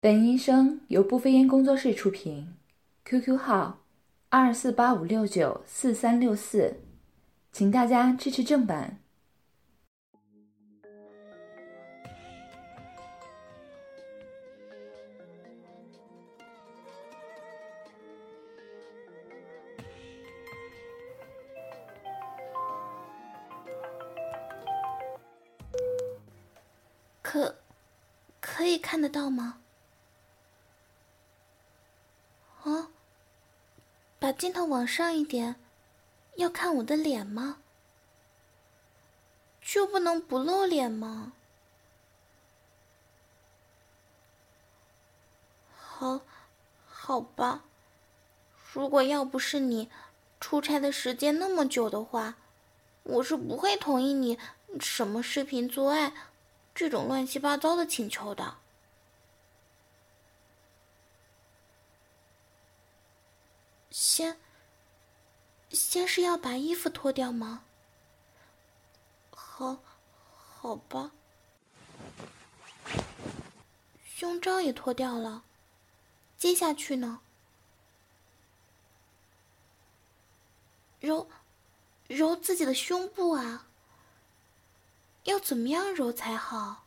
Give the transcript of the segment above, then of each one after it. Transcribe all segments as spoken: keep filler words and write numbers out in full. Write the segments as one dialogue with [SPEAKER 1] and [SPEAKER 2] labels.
[SPEAKER 1] 本音声由不飞烟工作室出品 ，Q Q 号二四八五六九四三六四，请大家支持正版。
[SPEAKER 2] 可，可以看得到吗？啊，把镜头往上一点，要看我的脸吗？就不能不露脸吗？好，好吧。如果要不是你出差的时间那么久的话，我是不会同意你什么视频做爱这种乱七八糟的请求的。先，先是要把衣服脱掉吗？好，好吧。胸罩也脱掉了，接下去呢？揉，揉自己的胸部啊。要怎么样揉才好？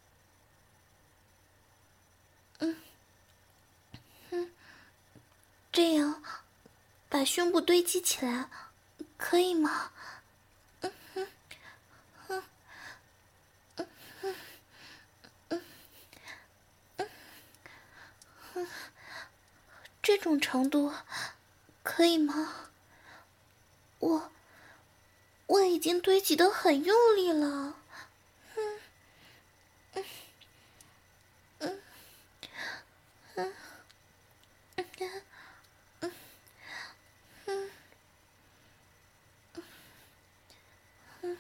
[SPEAKER 2] 嗯，嗯，这样把胸部堆积起来，可以吗？嗯哼，嗯嗯嗯嗯嗯嗯，这种程度可以吗？我我已经堆积得很用力了。嗯嗯嗯嗯嗯嗯嗯嗯，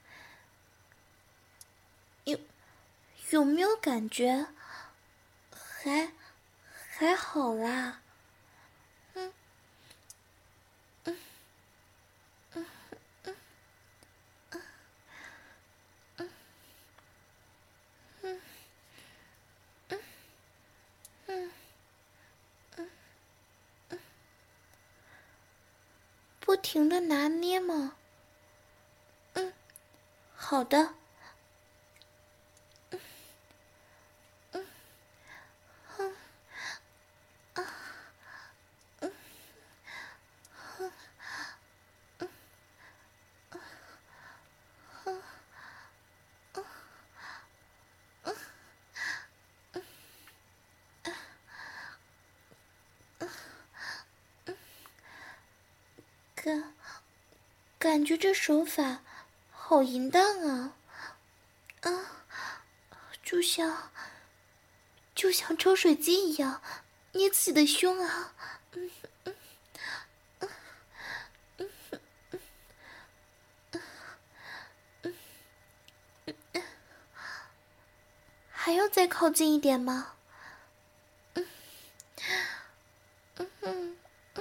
[SPEAKER 2] 有有没有感觉？还还好啦。嗯嗯嗯嗯嗯嗯嗯嗯嗯嗯，不停的拿捏吗？嗯，好的。嗯嗯啊嗯嗯嗯嗯嗯嗯嗯嗯，感感觉这手法好淫荡啊！啊，就像就像抽水机一样捏自己的胸啊！嗯嗯嗯嗯嗯嗯，还要再靠近一点吗？嗯嗯嗯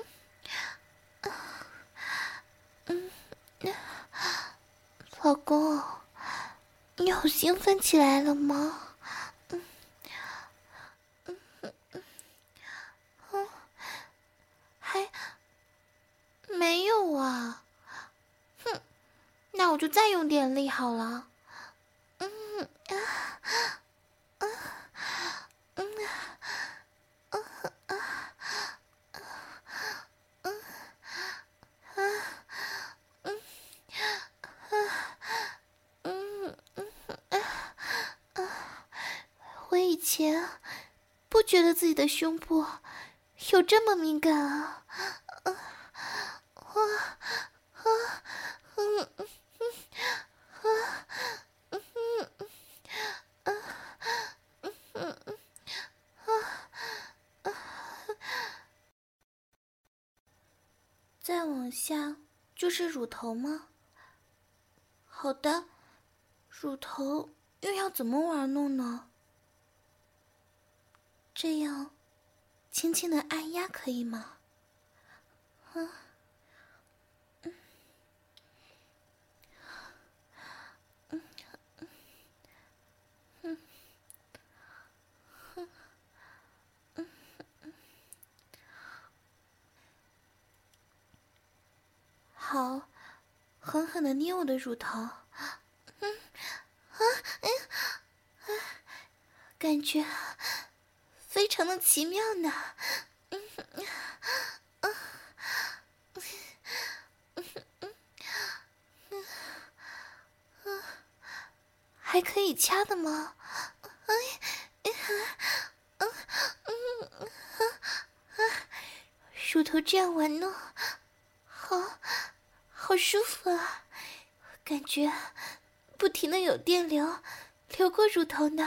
[SPEAKER 2] 嗯嗯，老公，你好兴奋起来了吗？嗯嗯嗯嗯，还没有啊。哼，那我就再用点力好了。嗯啊啊嗯啊啊啊啊嗯啊嗯嗯啊啊！我以前不觉得自己的胸部有这么敏感啊！啊啊啊嗯嗯啊嗯嗯啊嗯嗯啊啊！再往下就是乳头吗？好的，乳头又要怎么玩弄呢？这样轻轻的按压可以吗？啊，嗯嗯嗯狠的捏我的乳头，嗯啊嗯啊，感觉非常的奇妙呢。嗯啊嗯嗯嗯嗯，还可以掐的吗？哎嗯嗯嗯嗯乳头这样玩弄，好好舒服啊，感觉不停的有电流流过乳头呢。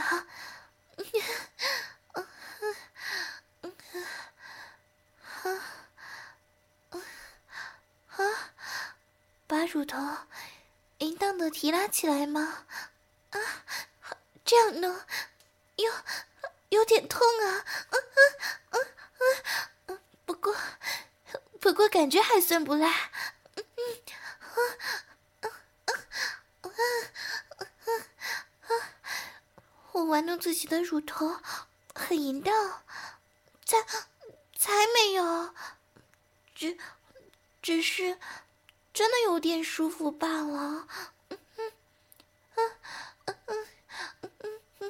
[SPEAKER 2] 把乳头淫荡的提拉起来吗？啊，这样呢，有有点痛啊。嗯嗯嗯嗯嗯，不过不过感觉还算不赖。嗯嗯嗯嗯嗯，我玩弄自己的乳头很淫荡，才才没有，只只是真的有点舒服罢了。嗯嗯嗯嗯嗯嗯嗯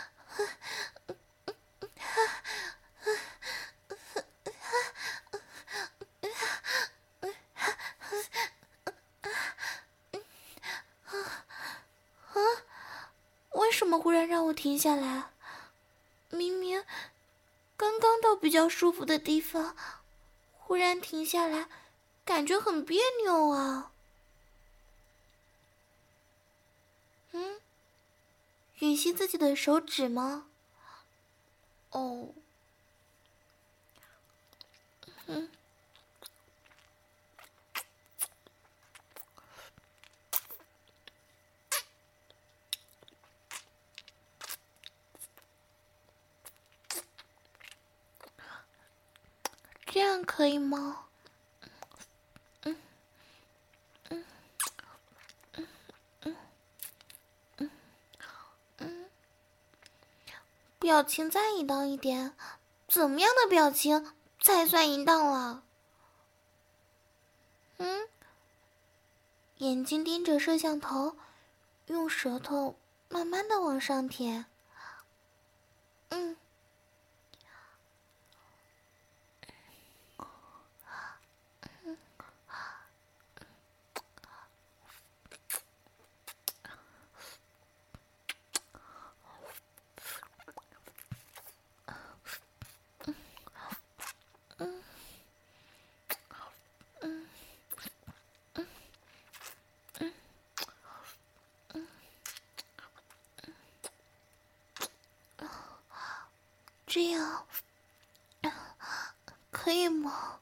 [SPEAKER 2] 为什么忽然让我停下来？明明刚刚到比较舒服的地方，忽然停下来，感觉很别扭啊。嗯，吮吸自己的手指吗？哦，嗯，这样可以吗？嗯嗯嗯嗯嗯嗯，表情再淫荡一点，怎么样的表情才算淫荡了？嗯，眼睛盯着摄像头，用舌头慢慢的往上舔。嗯。嗯嗯嗯嗯嗯，这样可以吗？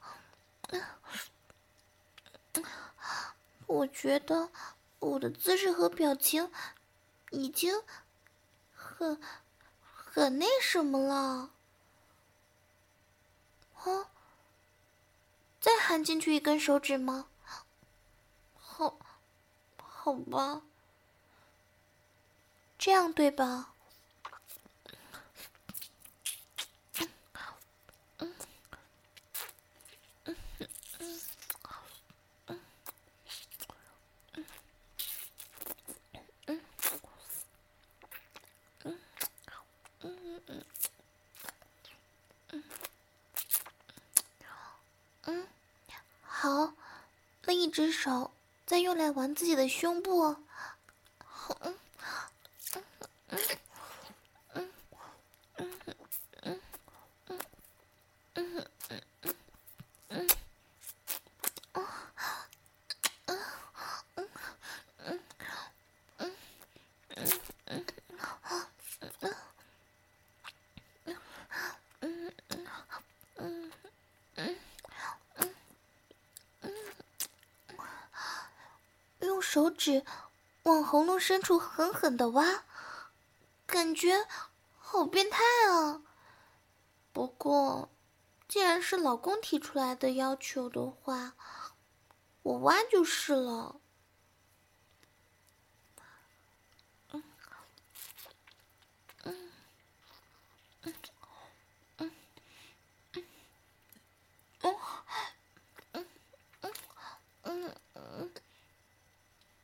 [SPEAKER 2] 我觉得我的姿势和表情已经很很那什么了。啊，再含进去一根手指吗？好，好吧，这样对吧？嗯嗯嗯嗯嗯嗯嗯嗯嗯，好，另一只手再用来玩自己的胸部。嗯嗯嗯嗯嗯嗯嗯嗯嗯嗯嗯嗯嗯嗯嗯嗯嗯嗯，用手指往喉咙深处狠狠地挖，感觉好变态啊！不过，既然是老公提出来的要求的话，我挖就是了。嗯嗯嗯嗯嗯嗯嗯嗯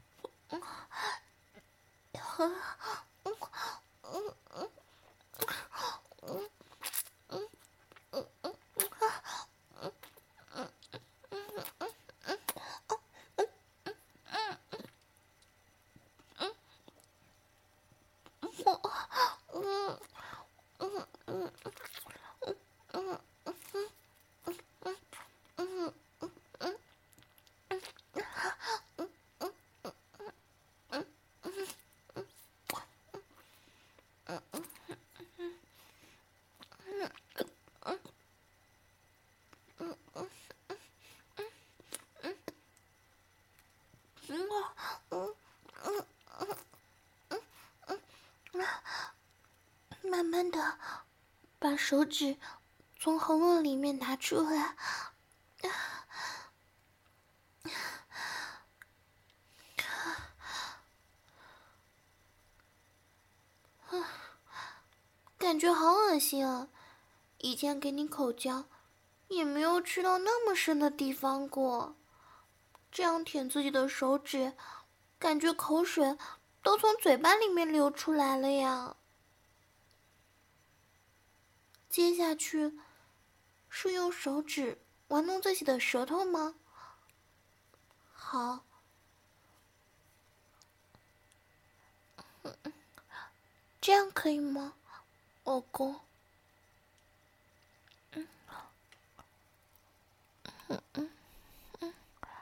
[SPEAKER 2] 手指从喉咙里面拿出来。感觉好恶心啊！以前给你口交，也没有吃到那么深的地方过。这样舔自己的手指，感觉口水都从嘴巴里面流出来了呀。接下去是用手指玩弄自己的舌头吗？好。这样可以吗，老公？嗯嗯嗯嗯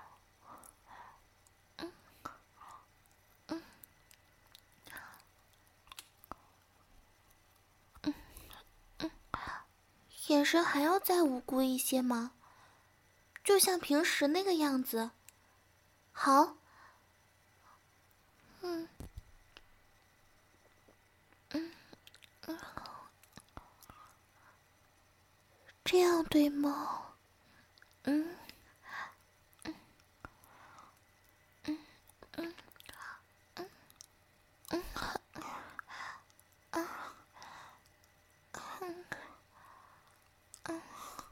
[SPEAKER 2] 嗯嗯嗯嗯，眼神还要再无辜一些吗？就像平时那个样子。好。嗯嗯嗯，这样对吗？嗯嗯嗯嗯嗯嗯啊嗯嗯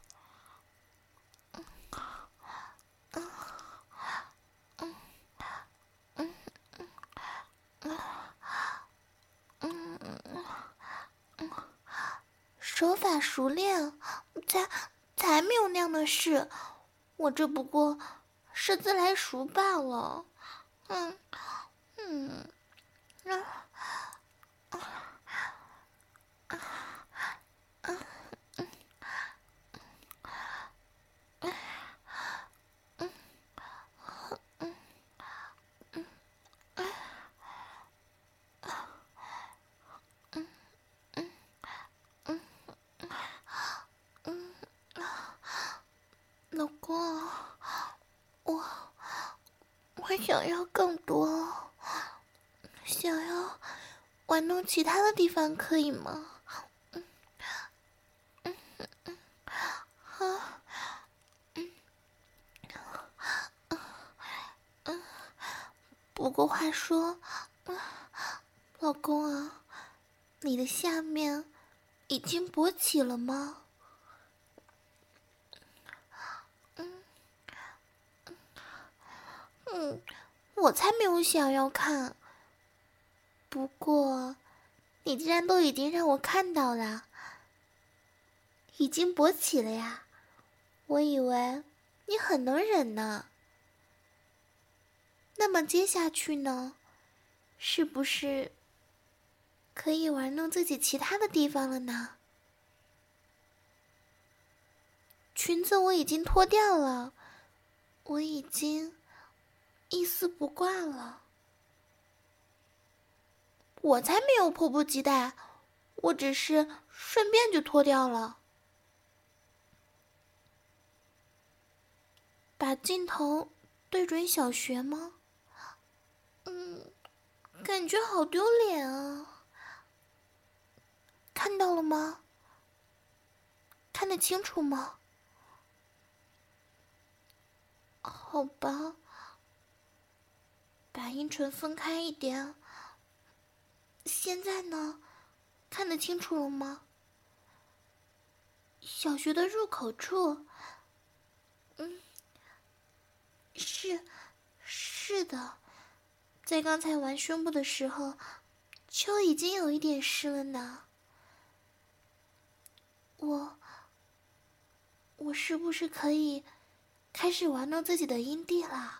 [SPEAKER 2] 嗯嗯嗯嗯嗯嗯，手法熟练，才才没有那样的事，我这不过是自来熟罢了。嗯嗯啊啊啊啊嗯嗯嗯嗯嗯嗯嗯嗯嗯，老公，我我想要更多，想要玩弄其他的地方，可以吗？嗯嗯嗯啊嗯嗯。不过话说，嗯，老公啊，你的下面已经勃起了吗？嗯嗯，我才没有想要看。不过，你既然都已经让我看到了，已经勃起了呀，我以为你很能忍呢。那么接下去呢，是不是可以玩弄自己其他的地方了呢？裙子我已经脱掉了，我已经一丝不挂了。我才没有迫不及待，我只是顺便就脱掉了。把镜头对准小学吗？嗯，感觉好丢脸啊。看到了吗？看得清楚吗？好吧，把阴唇分开一点。现在呢，看得清楚了吗？小学的入口处，嗯，是，是的，在刚才玩胸部的时候，就已经有一点湿了呢。我，我是不是可以开始玩弄自己的阴蒂啦？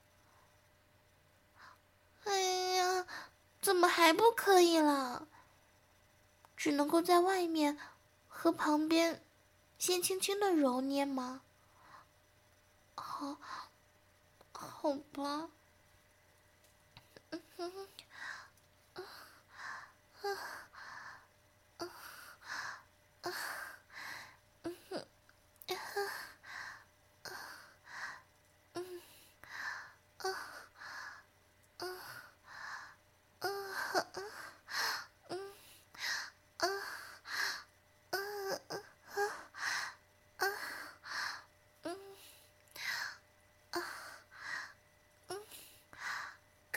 [SPEAKER 2] 哎呀，怎么还不可以了？只能够在外面和旁边先轻轻的揉捏吗？好，好吧。嗯哼，啊啊啊啊！嗯哼，啊啊嗯啊啊啊啊嗯啊啊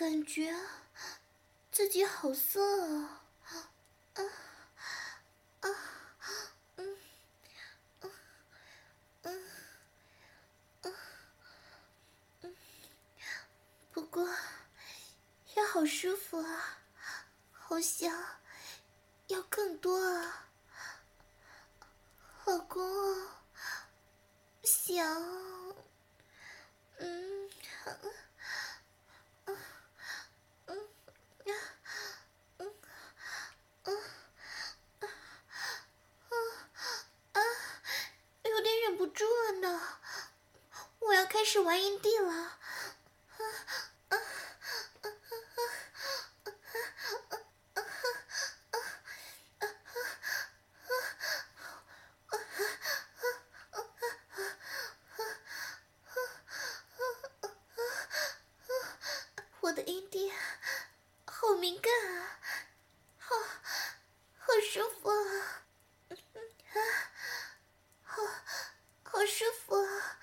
[SPEAKER 2] 感觉自己好色啊！啊啊嗯嗯嗯嗯嗯，不过也好舒服啊，好想要更多啊，老公啊，想，嗯嗯嗯嗯嗯嗯啊，有点忍不住了呢，我要开始玩阴蒂了。我的阴蒂好敏感啊，好好舒服啊，啊，好好舒服啊，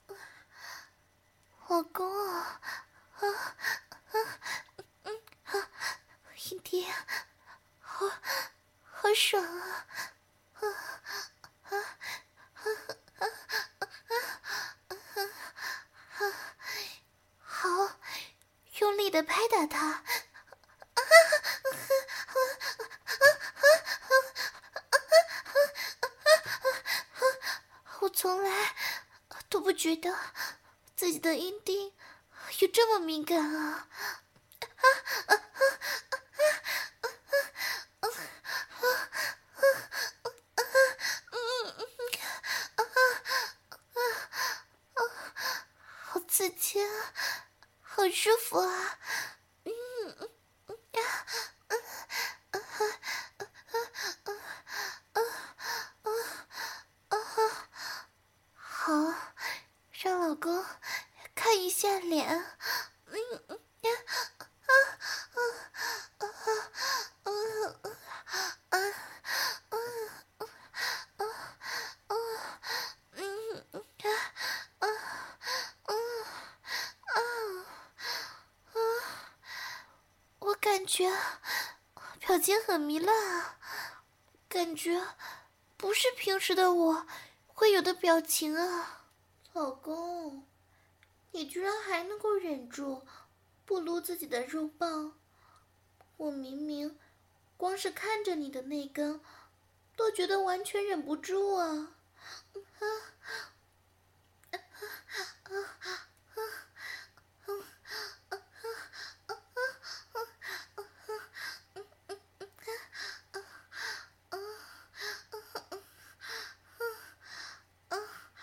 [SPEAKER 2] 老公啊，啊啊嗯啊，阴蒂好好爽啊，啊啊啊啊啊！好，用力的拍打它。我从来都不觉得自己的阴蒂有这么敏感啊！好刺激啊，好舒服啊！嗯嗯嗯啊啊啊啊啊啊啊！好，让老公看一下脸。嗯嗯啊啊啊啊啊啊啊啊啊！嗯嗯啊啊啊啊啊！我感觉表情很糜烂啊，感觉不是平时的我会有的表情啊。老公，你居然还能够忍住不撸自己的肉棒，我明明光是看着你的那根都觉得完全忍不住啊！啊啊啊啊啊啊！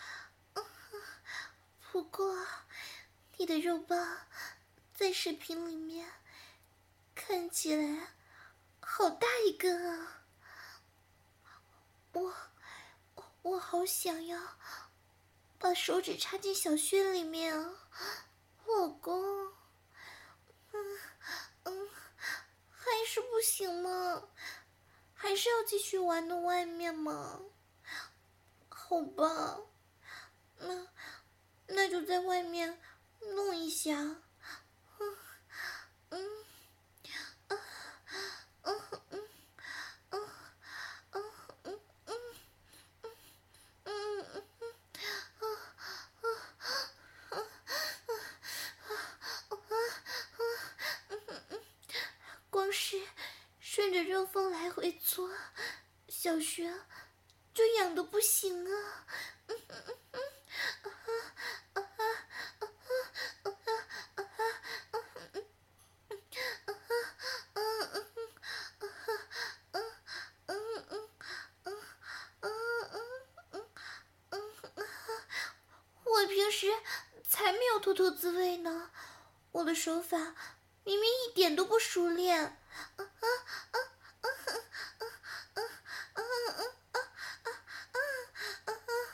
[SPEAKER 2] 不过，你的肉棒在视频里面看起来好大一根啊！我我好想要把手指插进小穴里面啊，老公。嗯嗯，还是不行吗？还是要继续玩到外面吗？好吧，那那就在外面弄一下。嗯嗯啊啊嗯啊啊嗯嗯嗯嗯嗯啊啊啊啊啊嗯嗯，光是顺着肉缝来回搓，小穴就痒得不行啊！嗯嗯嗯嗯啊啊啊啊啊啊啊嗯啊啊嗯嗯嗯嗯嗯嗯嗯嗯，我平时才没有兔兔滋味呢，我的手法明明一点都不熟练。啊啊啊啊啊啊啊啊啊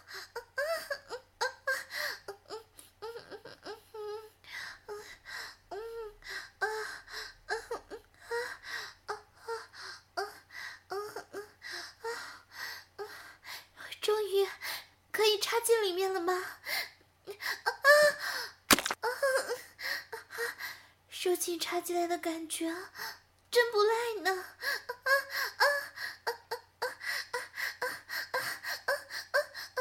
[SPEAKER 2] 终于可以插进里面了吗？ 手劲插进来的感觉真不赖呢。啊啊啊啊啊啊啊啊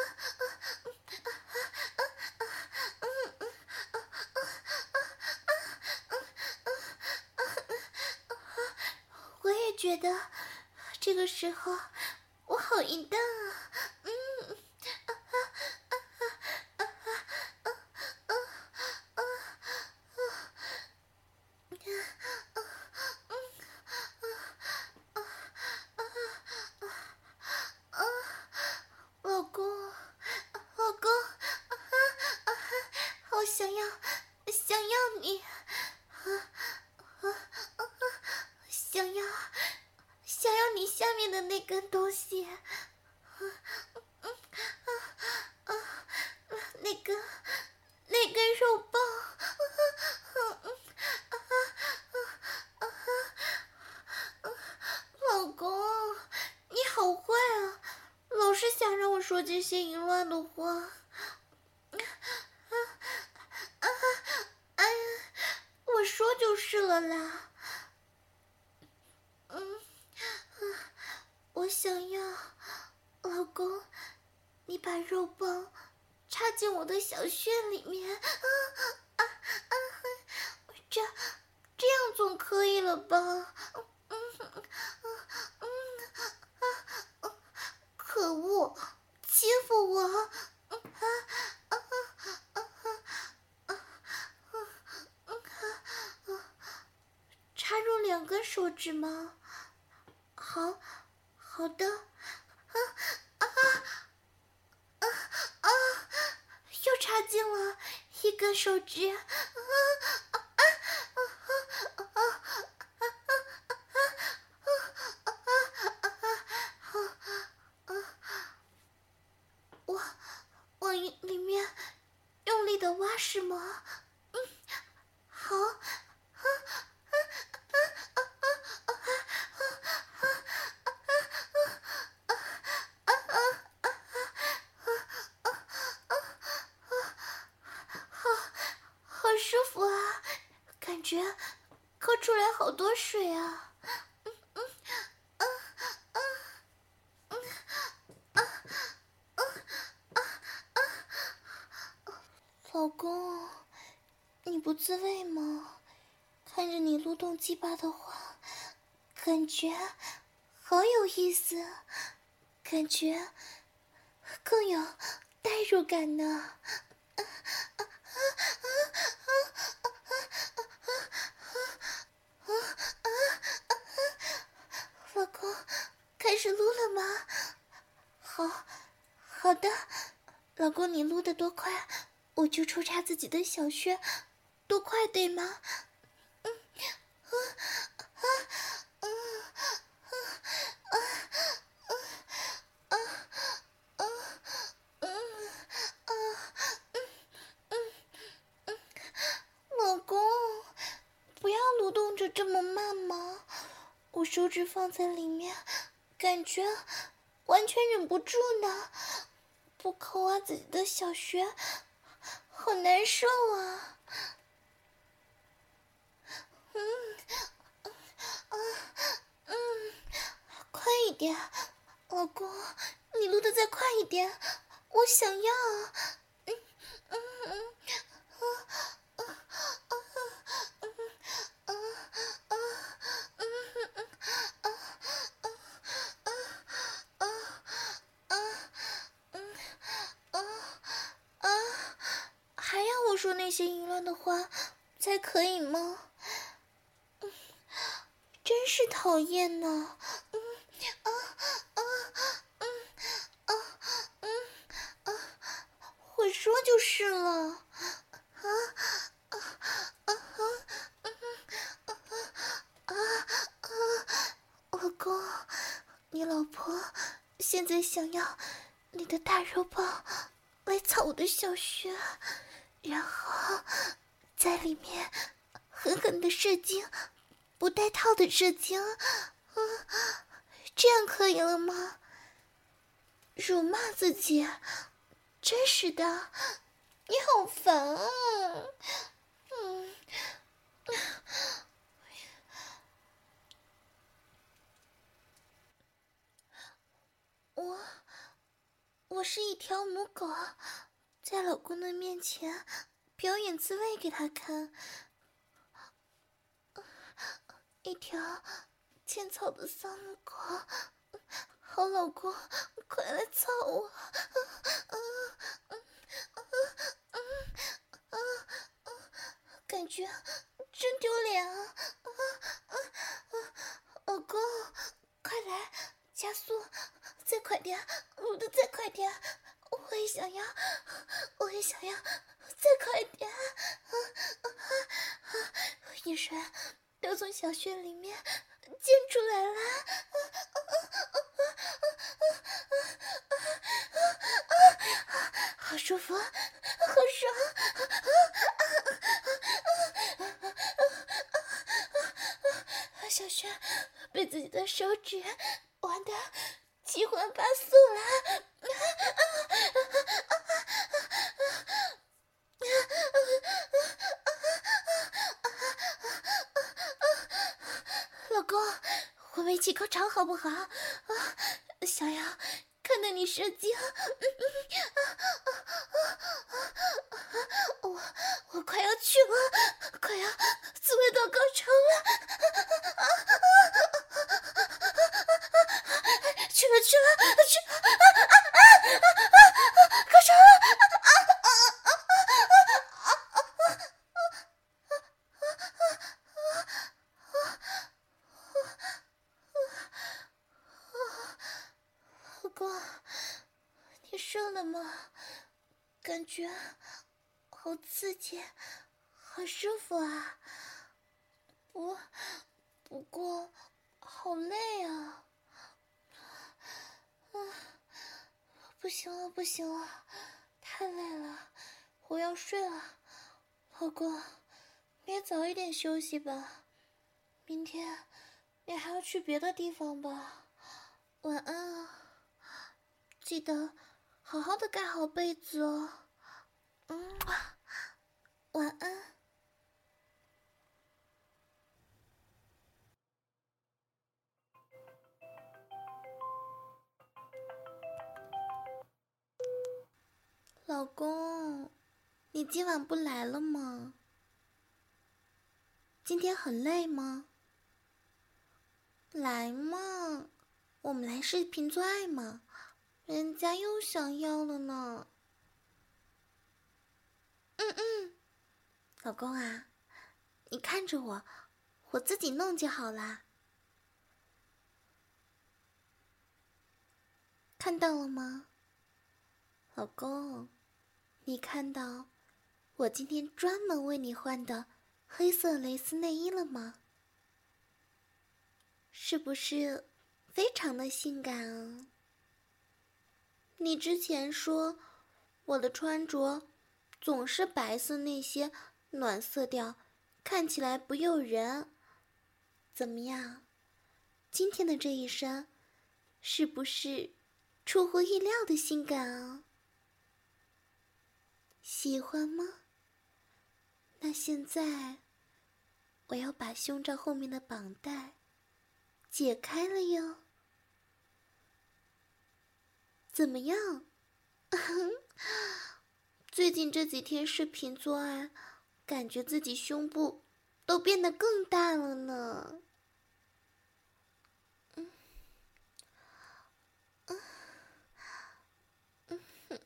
[SPEAKER 2] 我也觉得这个时候我好淫荡啊。嗯老公，老公，啊啊，好想要，想要你，啊啊啊，想要，想要你下面的那根东西，啊啊啊，那根，那根肉棒，啊啊啊啊，老公，你好坏啊！老是想让我说这些淫乱的话，啊啊啊！我说就是了啦。嗯，我想要，老公，你把肉棒插进我的小穴里面，啊啊啊！这这样总可以了吧？嗯嗯嗯啊！可恶，欺负我！啊啊啊啊啊啊！插入两根手指吗？好，好的。啊啊啊啊！又插进了一根手指。啊啊啊啊啊啊！我往里面用力的挖是吗？嗯，好。啊啊啊啊啊啊啊啊啊啊！好，好舒服啊，感觉抠出来好多水啊。嗯嗯啊啊嗯啊啊啊啊！老公，你不自慰吗？看着你撸动鸡巴的话，感觉好有意思，感觉更有代入感呢。老公，开始撸了吗？好，好的。老公，你撸得多快，我就抽插自己的小穴多快，对吗？嗯，啊啊啊啊啊啊啊啊啊！嗯嗯，老公，不要蠕动着这么慢嘛，我手指放在里面，感觉完全忍不住呢。不抠啊自己的小穴，好难受啊。嗯啊嗯，快一点，老公，你撸得再快一点，我想要。嗯嗯嗯啊啊啊嗯啊啊嗯嗯啊啊啊啊啊嗯啊啊！还要我说那些淫乱的话才可以吗？嗯，真是讨厌呢。嗯啊啊嗯啊嗯啊，我说就是了。啊啊啊啊啊啊啊！老公，你老婆现在想要你的大肉棒来操我的小穴，然后在里面狠狠的射精，不带套的射精，嗯，这样可以了吗？辱骂自己，真是的，你好烦啊！嗯， 我我是一条母狗，在老公的面前表演自慰给他看，一条欠操的丧母狗。好老公，快来操我！感觉真丢脸啊！老公，快来，加速，再快点，撸得再快点！我也想要，我也想要，再快点！雨水都从小穴里面溅出来了。好舒服，好爽！小轩被自己的手指玩得七荤八素了。老公，我们一起高潮好不好？啊，想要看到你射精。我我快要去了，快要自慰到高潮了。去了去了去了！高潮了！老公，你射了吗？感觉好刺激，好舒服啊！不，不过好累啊！啊，不行了，不行了，太累了，我要睡了。老公，你也早一点休息吧，明天你还要去别的地方吧？晚安啊，记得好好的盖好被子哦。嗯，晚安。老公，你今晚不来了吗？今天很累吗？来嘛，我们来视频做爱嘛，人家又想要了呢。嗯嗯，老公啊，你看着我，我自己弄就好啦。看到了吗？老公，你看到我今天专门为你换的黑色蕾丝内衣了吗？是不是非常的性感啊？你之前说我的穿着总是白色那些暖色调，看起来不诱人。怎么样？今天的这一身是不是出乎意料的性感啊？喜欢吗？那现在我要把胸罩后面的绑带解开了哟。怎么样？最近这几天视频做爱，感觉自己胸部都变得更大了呢。嗯，嗯，嗯，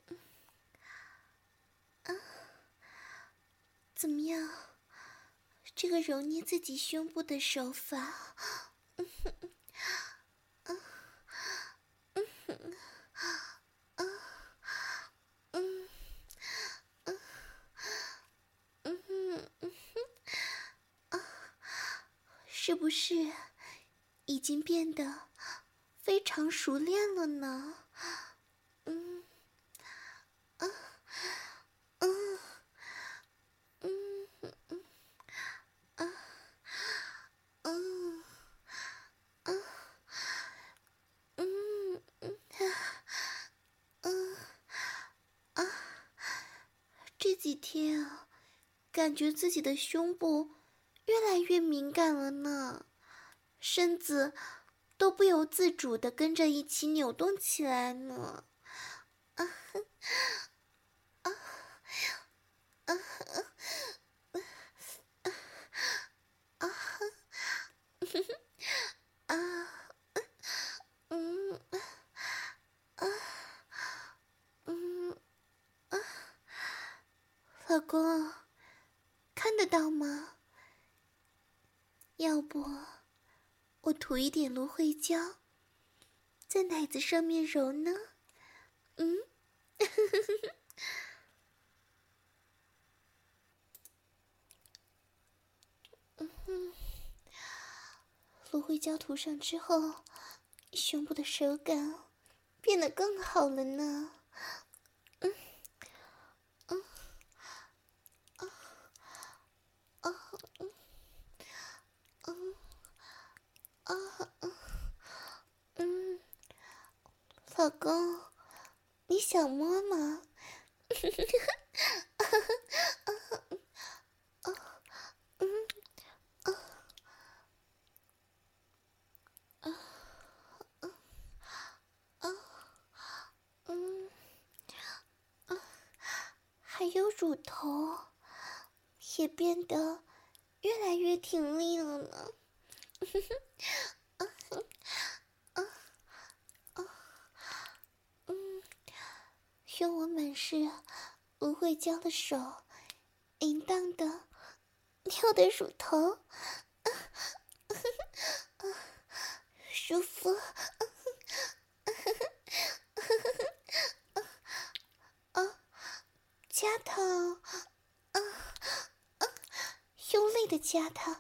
[SPEAKER 2] 嗯，怎么样？这个揉捏自己胸部的手法，嗯哼，嗯，嗯哼，嗯，嗯，嗯，嗯哼，嗯哼，啊，是不是已经变得非常熟练了呢？嗯，嗯，嗯，嗯，嗯，啊，嗯，啊，嗯，嗯，嗯，啊，这几天啊，感觉自己的胸部越来越敏感了呢，身子都不由自主地跟着一起扭动起来呢。啊啊啊啊啊嗯啊嗯啊，老公，看得到吗？要不我涂一点芦荟胶，在奶子上面揉呢？嗯，嗯，芦荟胶涂上之后，胸部的手感变得更好了呢。嗯，嗯，啊，啊，嗯，嗯，啊，嗯，嗯，老公，你想摸吗？嗯，还有乳头也变得越来越挺立了呢。嗯，用我满是芦荟胶的手，淫荡的捏我的乳头，舒服。啊，夹它，啊啊，用力的夹它。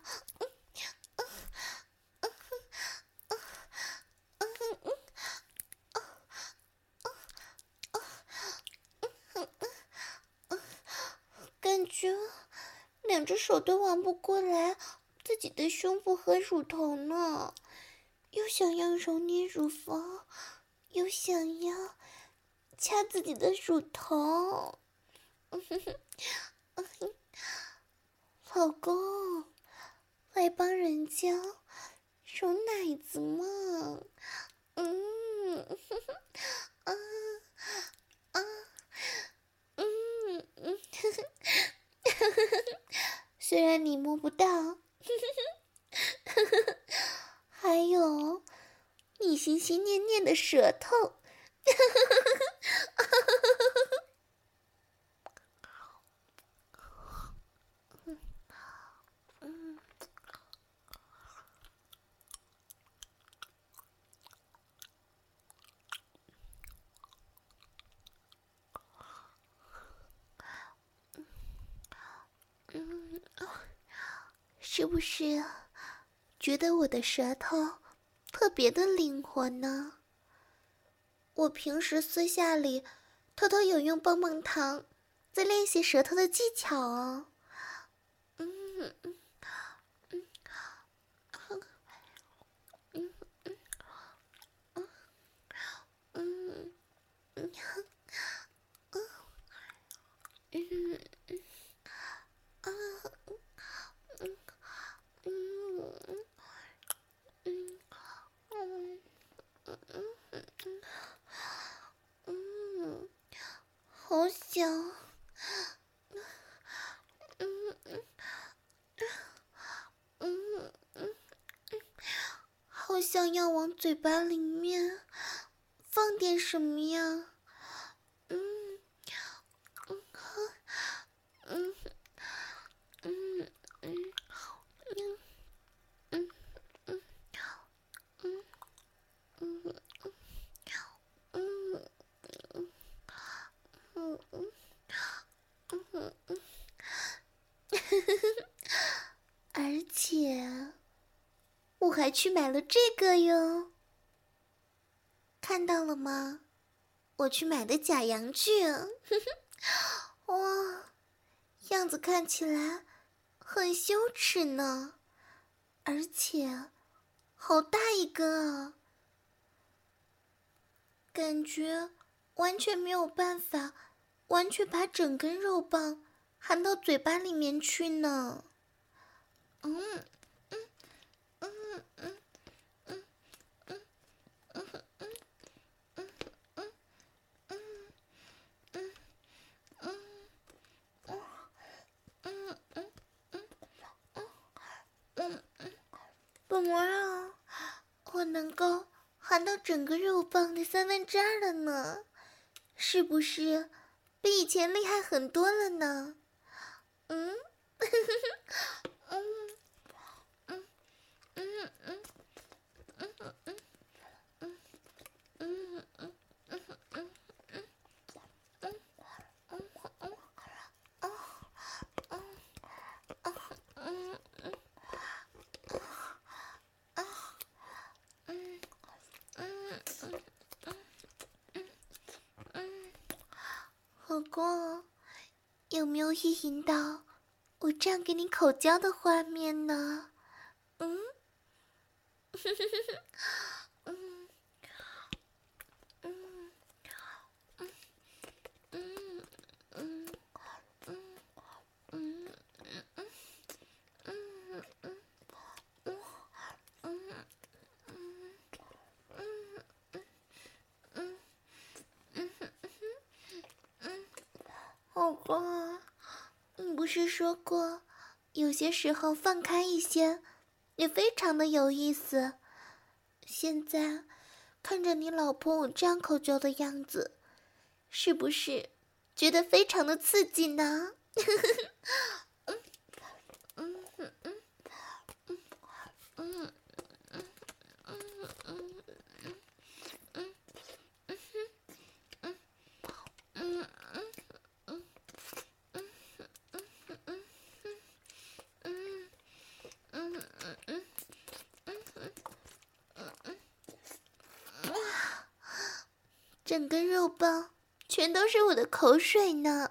[SPEAKER 2] 感觉两只手都玩不过来自己的胸部和乳头呢，又想要揉捏乳房，又想要掐自己的乳头。老公，来帮人家揉奶子嘛。嗯，啊啊，嗯嗯，虽然你摸不到，还有你心心念念的舌头。嗯，是不是觉得我的舌头特别的灵活呢？我平时私下里偷偷有用棒棒糖在练习舌头的技巧哦。嗯嗯嗯嗯嗯嗯嗯嗯啊嗯嗯嗯嗯嗯，好想，嗯嗯嗯嗯，好想要往嘴巴里面放点什么呀？嗯嗯嗯嗯嗯嗯嗯嗯嗯嗯嗯嗯嗯嗯，而且我还去买了这个哟，看到了吗？我去买的假阳具，哇，样子看起来很羞耻呢，而且好大一个啊，感觉完全没有办法完全把整根肉棒含到嘴巴里面去呢。 嗯嗯嗯嗯嗯嗯嗯嗯嗯嗯嗯嗯嗯嗯嗯嗯，宝儿啊，我能够含到整个肉棒的三分之二了呢，是不是比以前厉害很多了呢？嗯，嗯嗯嗯嗯嗯嗯嗯嗯嗯嗯嗯老公，有没有意淫到我这样给你口交的画面呢？嗯，嗯嗯嗯嗯嗯嗯嗯嗯嗯嗯老公，你不是说过，有些时候放开一些，也非常的有意思。现在看着你老婆我这样口交的样子，是不是觉得非常的刺激呢？嗯嗯嗯嗯嗯嗯嗯嗯嗯嗯嗯整个肉棒全都是我的口水呢。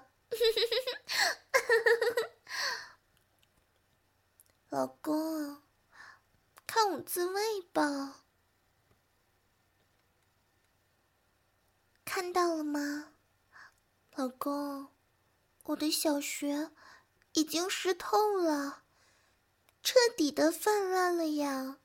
[SPEAKER 2] 老公，看我自慰吧。看到了吗？老公，我的小穴已经湿透了，彻底的泛滥了呀。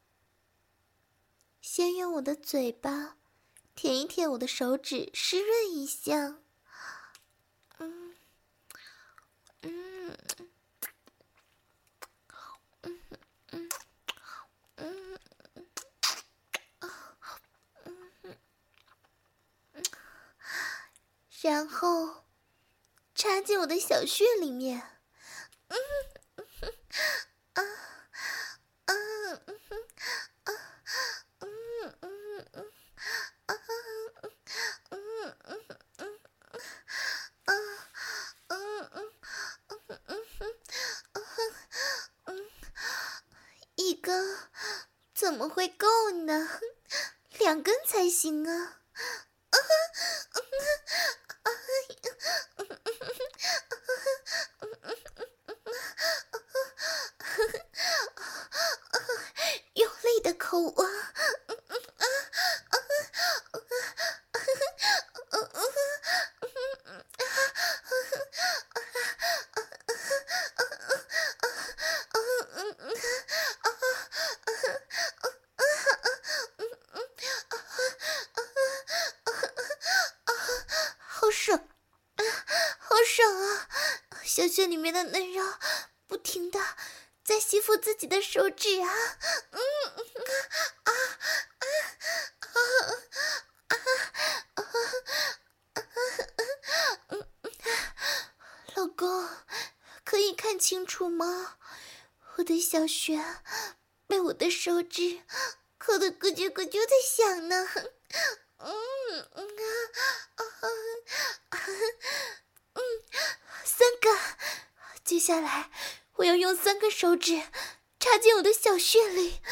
[SPEAKER 2] 先用我的嘴巴舔一舔我的手指，湿润一下。嗯嗯嗯嗯嗯嗯，然后插进我的小穴里面。嗯啊啊嗯啊嗯嗯嗯啊嗯嗯嗯啊嗯嗯嗯嗯，一根怎么会够呢？两根才行啊！用力的口啊！好爽，好爽啊！小穴里面的嫩肉不停的在吸附自己的手指啊！嗯啊啊啊啊啊！老公，可以看清楚吗？我的小穴被我的手指抠得咯啾咯啾的响呢。嗯嗯啊啊嗯，三个，接下来我要用三个手指插进我的小穴里。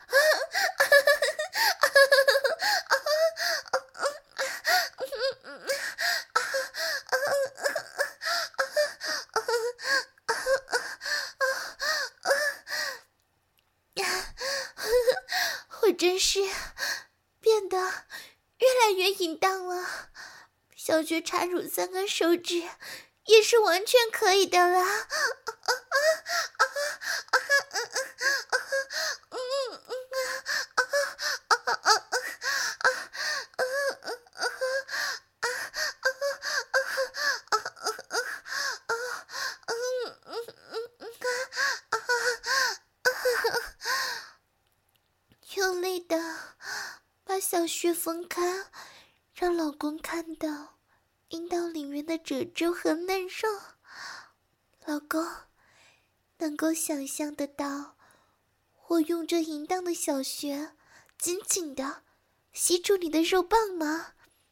[SPEAKER 2] 我真是变得越来越淫荡了，小穴插入三根手指也是完全可以的啦。 小穴分开，让老公看到阴道里面的褶皱和嫩肉。老公，能够想象得到我用这淫荡的小穴紧紧地吸住你的肉棒吗？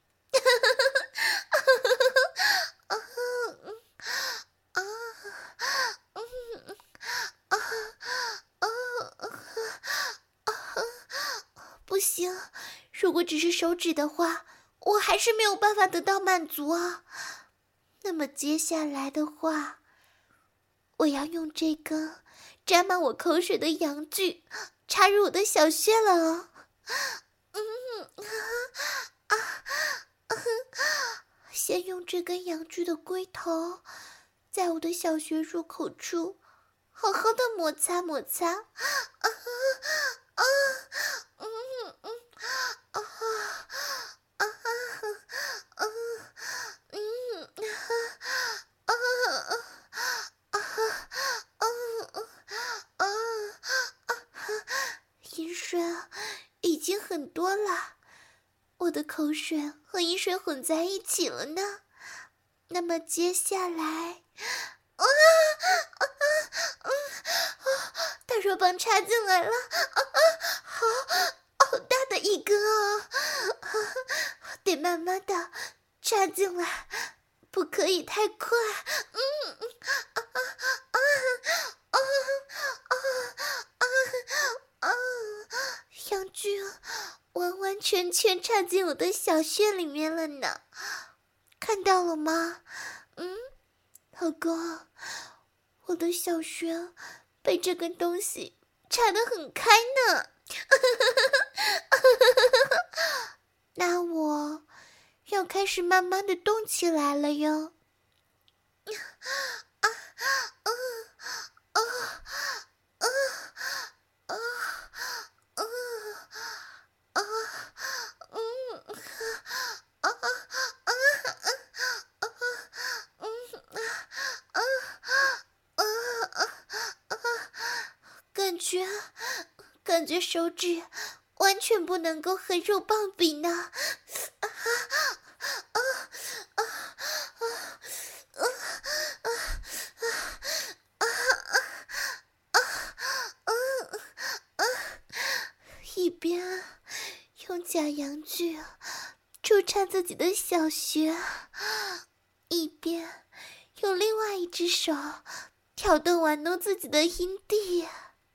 [SPEAKER 2] 不行，如果只是手指的话，我还是没有办法得到满足啊。那么接下来的话，我要用这根沾满我口水的阳具插入我的小穴了哦。嗯啊啊！先用这根阳具的龟头，在我的小穴入口处好好的摩擦摩擦。啊啊！嗯嗯啊啊啊嗯啊啊啊啊啊啊！饮水已经很多了，我的口水和饮水混在一起了呢。那么接下来，啊啊啊啊！大肉棒插进来了，啊啊，好好大的一根啊！啊，得慢慢的插进来，不可以太快。嗯嗯啊啊啊啊啊啊啊！阳具完完全全插进我的小穴里面了呢，看到了吗？嗯，老公，我的小穴被这根东西插得很开呢。那我要开始慢慢的动起来了哟。啊啊啊啊啊啊啊嗯啊啊啊啊嗯啊啊啊啊！感觉感觉手指完全不能够和肉棒比呢。啊啊啊啊啊啊啊啊啊！一边用假阳具注插自己的小穴，一边用另外一只手挑逗玩弄自己的阴蒂。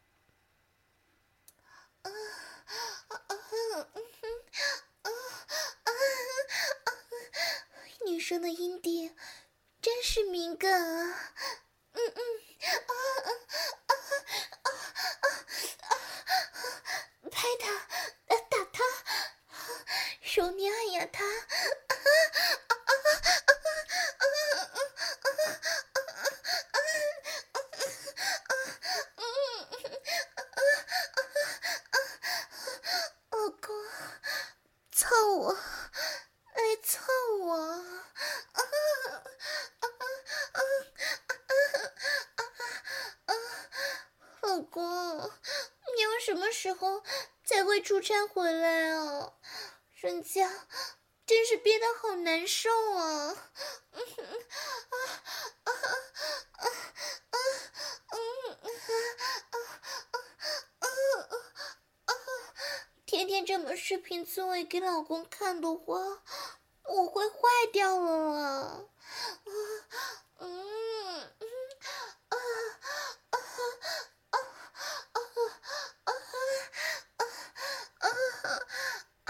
[SPEAKER 2] 女生的阴蒂真是敏感啊！嗯嗯啊啊啊啊啊啊！拍他，打他，揉捏呀他！啊啊啊啊啊啊老公，操我，来操我！老公，你要什么时候才会出差回来啊？人家真是憋得好难受啊！天天这么视频自慰给老公看的话，我会坏掉了啊！嗯嗯啊啊啊啊啊啊啊啊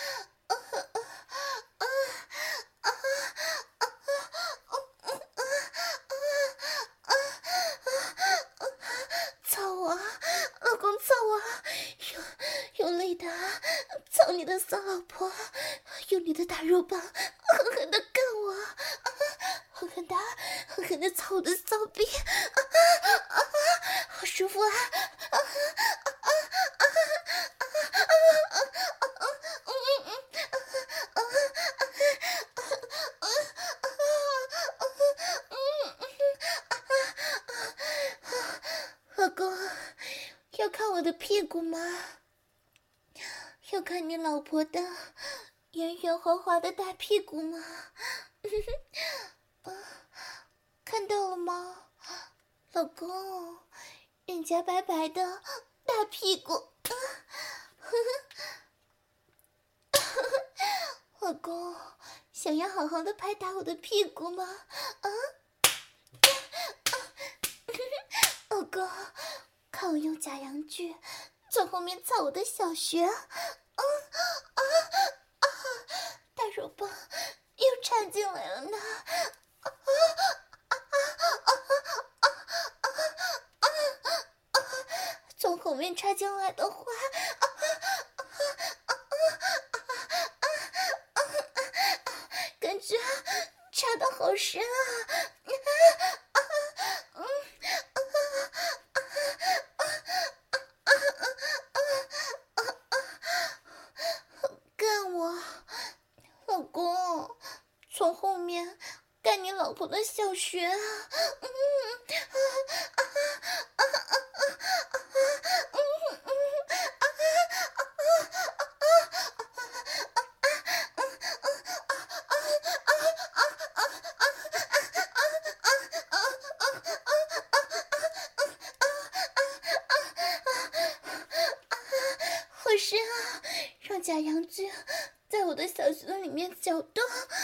[SPEAKER 2] 操我，老公操我，有有累的，操你的骚老婆，用你的大肉棒狠狠的干我，狠狠的狠狠的操我的骚逼，啊啊啊，好舒服啊！啊啊啊啊啊啊啊！嗯嗯啊啊啊啊啊！老公，要看我的屁股吗？要要看你老婆的圆圆滑滑的大屁股吗？啊，看到了吗，老公？人家白白的大屁股，啊、呵呵老公，想要好好的拍打我的屁股吗？啊，老公，看我用假阳具从后面操我的小穴，啊啊啊！大肉棒又插进来了呢，啊啊啊啊啊啊啊！从后面插进来的话，啊啊啊啊啊！感觉插得好深啊！干我，老公，从后面干你老婆的小穴啊！嗯啊啊啊啊啊嗯嗯啊啊好深啊！让假阳具在我的小穴里面搅动。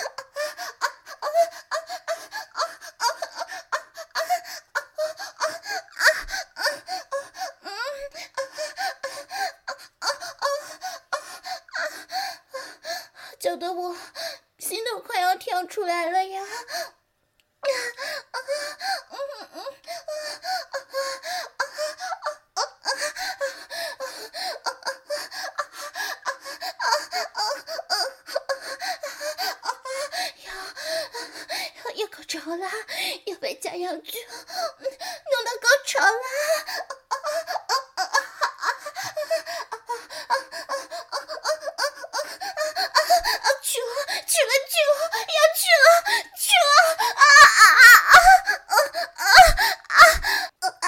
[SPEAKER 2] 搅得我心都快要跳出来了呀！要要高潮啦！要被假阳具弄到高潮啦！去了去了去了，要去了去了！啊啊啊啊啊啊啊啊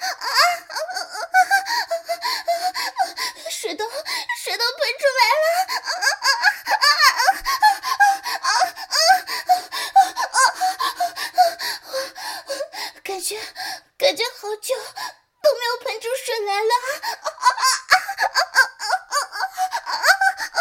[SPEAKER 2] 啊！水都水都喷出来了！啊啊啊啊啊啊！感觉感觉好久都没有喷出水来了！啊啊啊啊啊啊啊！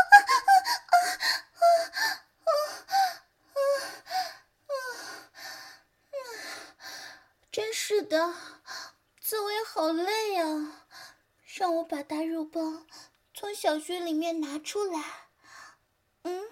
[SPEAKER 2] 真是的，自我也好累啊！让我把大肉棒从小穴里面拿出来。嗯，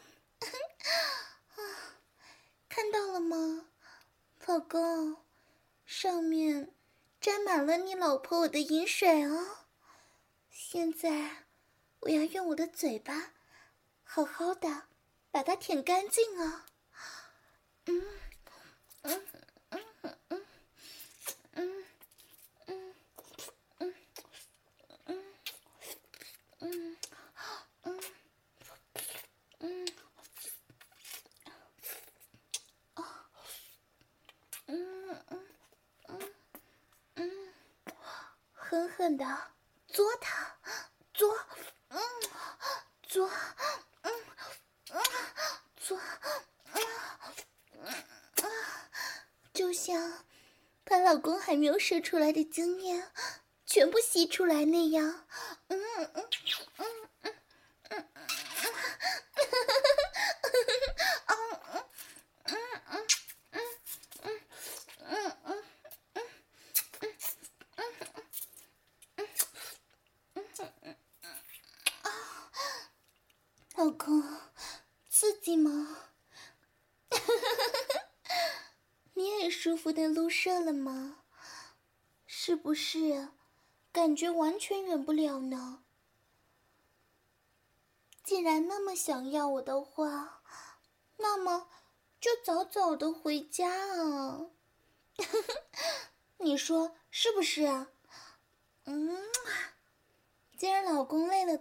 [SPEAKER 2] 看到了吗，老公？上面沾满了你老婆我的饮水哦。现在我要用我的嘴巴好好的把它舔干净啊！嗯嗯嗯嗯嗯嗯嗯嗯嗯嗯嗯嗯啊嗯嗯嗯嗯，狠狠的嘬它，嘬，嗯，嘬，嗯嗯，嘬，嗯嗯，就像把老公还没有射出来的精液全部吸出来那样。嗯嗯嗯嗯嗯嗯老公，刺激吗？你也舒服的撸射了吗？是不是感觉完全忍不了呢？既然那么想要我的话，那么就早早的回家啊！你说是不是啊？嗯，既然老公累了。